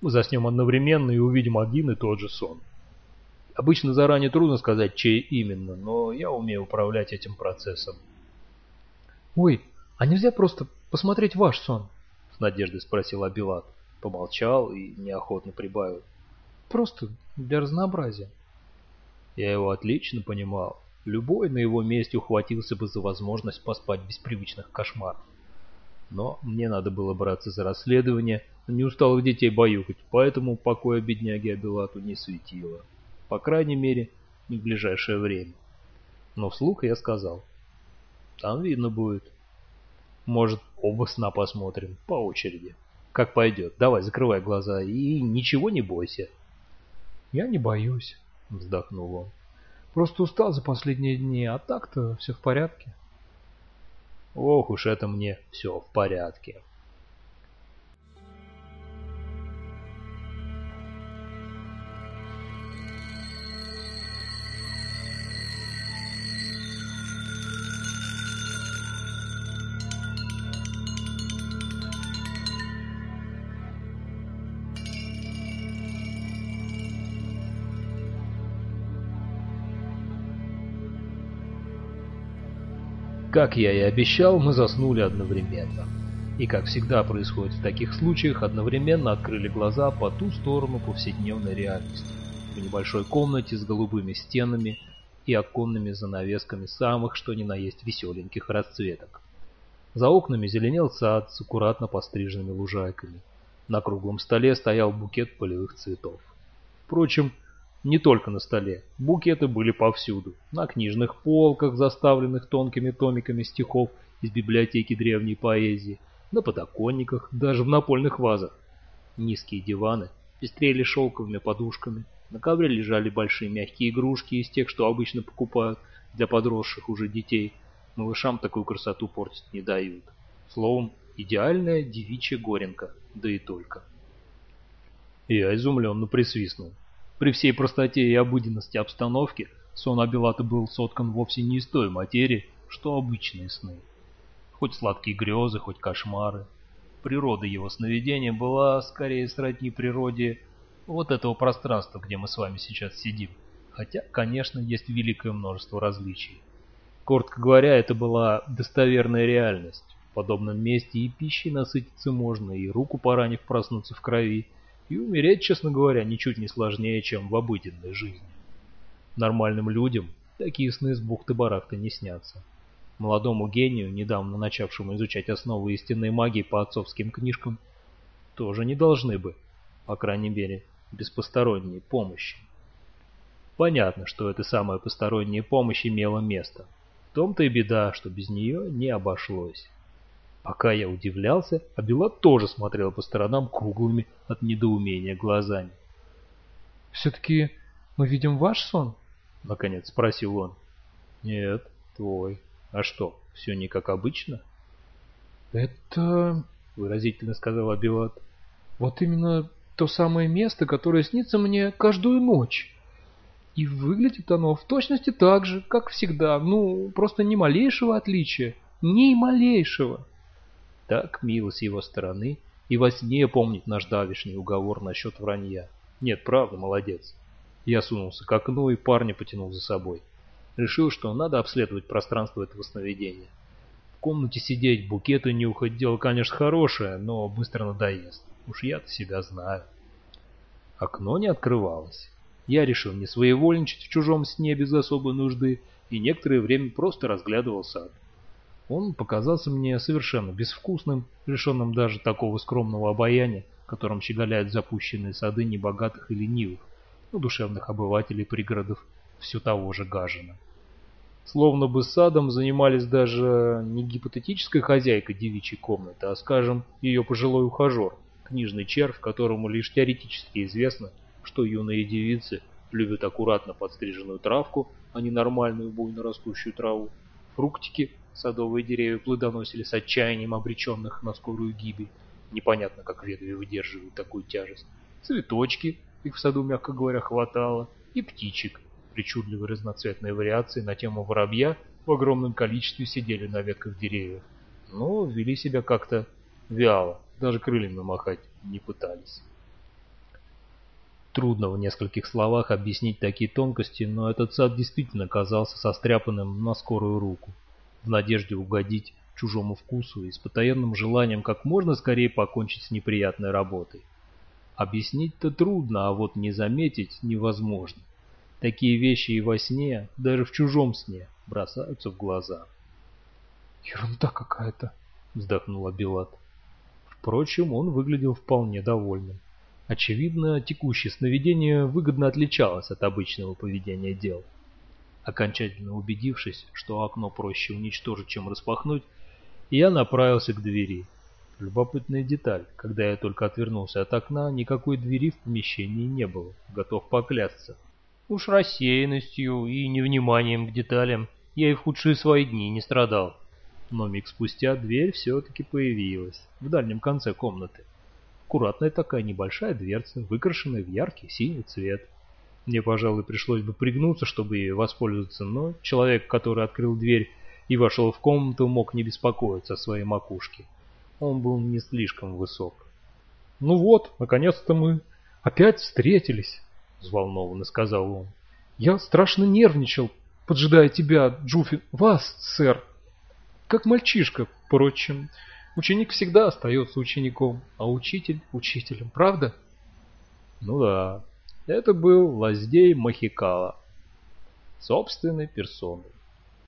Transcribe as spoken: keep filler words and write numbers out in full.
Мы заснем одновременно и увидим один и тот же сон. Обычно заранее трудно сказать, чей именно, но я умею управлять этим процессом. «Ой, а нельзя просто посмотреть ваш сон?» — с надеждой спросил Абилат. Помолчал и неохотно прибавил. «Просто для разнообразия». Я его отлично понимал. Любой на его месте ухватился бы за возможность поспать без привычных кошмаров. Но мне надо было браться за расследование, не усталых детей баюкать, поэтому покоя бедняги Абилату не светило. По крайней мере, не в ближайшее время. Но вслух я сказал: там видно будет. Может, оба сна посмотрим, по очереди. Как пойдет. Давай, закрывай глаза и ничего не бойся. «Я не боюсь», — вздохнул он. «Просто устал за последние дни, а так-то все в порядке». Ох уж это мне все в порядке. Как я и обещал, мы заснули одновременно. И, как всегда происходит в таких случаях, одновременно открыли глаза по ту сторону повседневной реальности. В небольшой комнате с голубыми стенами и оконными занавесками самых что ни на есть веселеньких расцветок. За окнами зеленел сад с аккуратно постриженными лужайками. На круглом столе стоял букет полевых цветов. Впрочем, не только на столе. Букеты были повсюду. На книжных полках, заставленных тонкими томиками стихов из библиотеки древней поэзии, на подоконниках, даже в напольных вазах. Низкие диваны пестрели шелковыми подушками. На ковре лежали большие мягкие игрушки из тех, что обычно покупают для подросших уже детей. Малышам такую красоту портить не дают. Словом, идеальная девичья горенка, да и только. Я изумленно присвистнул. При всей простоте и обыденности обстановки сон Абилата был соткан вовсе не из той материи, что обычные сны. Хоть сладкие грезы, хоть кошмары. Природа его сновидения была скорее сродни природе вот этого пространства, где мы с вами сейчас сидим. Хотя, конечно, есть великое множество различий. Коротко говоря, это была достоверная реальность. В подобном месте и пищей насытиться можно, и руку поранив проснуться в крови, и умереть, честно говоря, ничуть не сложнее, чем в обыденной жизни. Нормальным людям такие сны с бухты-барахты не снятся. Молодому гению, недавно начавшему изучать основы истинной магии по отцовским книжкам, тоже не должны бы, по крайней мере, без посторонней помощи. Понятно, что эта самая посторонняя помощь имела место. В том-то и беда, что без нее не обошлось. Пока я удивлялся, Абилат тоже смотрел по сторонам круглыми от недоумения глазами. «Все-таки мы видим ваш сон?» — наконец спросил он. «Нет, твой. А что, все не как обычно?» «Это...» — выразительно сказал Абилат. «Вот именно то самое место, которое снится мне каждую ночь. И выглядит оно в точности так же, как всегда. Ну, просто ни малейшего отличия. Ни малейшего». Так мило с его стороны и во сне помнить наш давешний уговор насчет вранья. Нет, правда, молодец. Я сунулся к окну и парня потянул за собой. Решил, что надо обследовать пространство этого сновидения. В комнате сидеть, букеты нюхать, дело, конечно, хорошее, но быстро надоест. Уж я-то себя знаю. Окно не открывалось. Я решил не своевольничать в чужом сне без особой нужды и некоторое время просто разглядывал сад. Он показался мне совершенно безвкусным, лишенным даже такого скромного обаяния, которым щеголяют запущенные сады небогатых и ленивых, но душевных обывателей пригородов все того же Гажина. Словно бы садом занимались даже не гипотетическая хозяйка девичьей комнаты, а, скажем, ее пожилой ухажер, книжный червь, которому лишь теоретически известно, что юные девицы любят аккуратно подстриженную травку, а не нормальную буйно растущую траву, фруктики. Садовые деревья плодоносили с отчаянием обреченных на скорую гибель. Непонятно, как ветви выдерживают такую тяжесть. Цветочки, их в саду, мягко говоря, хватало, и птичек. Причудливые разноцветные вариации на тему воробья в огромном количестве сидели на ветках деревьев, но вели себя как-то вяло, даже крыльями махать не пытались. Трудно в нескольких словах объяснить такие тонкости, но этот сад действительно казался состряпанным на скорую руку, в надежде угодить чужому вкусу и с потаенным желанием как можно скорее покончить с неприятной работой. Объяснить-то трудно, а вот не заметить невозможно. Такие вещи и во сне, даже в чужом сне, бросаются в глаза. «Ерунда какая-то», — вздохнул Абилат. Впрочем, он выглядел вполне довольным. Очевидно, текущее сновидение выгодно отличалось от обычного поведения дел. Окончательно убедившись, что окно проще уничтожить, чем распахнуть, я направился к двери. Любопытная деталь: когда я только отвернулся от окна, никакой двери в помещении не было, готов поклясться. Уж рассеянностью и невниманием к деталям я и в худшие свои дни не страдал. Но миг спустя дверь все-таки появилась в дальнем конце комнаты. Аккуратная такая небольшая дверца, выкрашенная в яркий синий цвет. Мне, пожалуй, пришлось бы пригнуться, чтобы ею воспользоваться, но человек, который открыл дверь и вошел в комнату, мог не беспокоиться о своей макушке. Он был не слишком высок. «Ну вот, наконец-то мы опять встретились», — взволнованно сказал он. «Я страшно нервничал, поджидая тебя, Джуффин, вас, сэр. Как мальчишка, впрочем. Ученик всегда остается учеником, а учитель — учителем, правда?» Ну да, это был Лаздей Махикала, собственной персоной.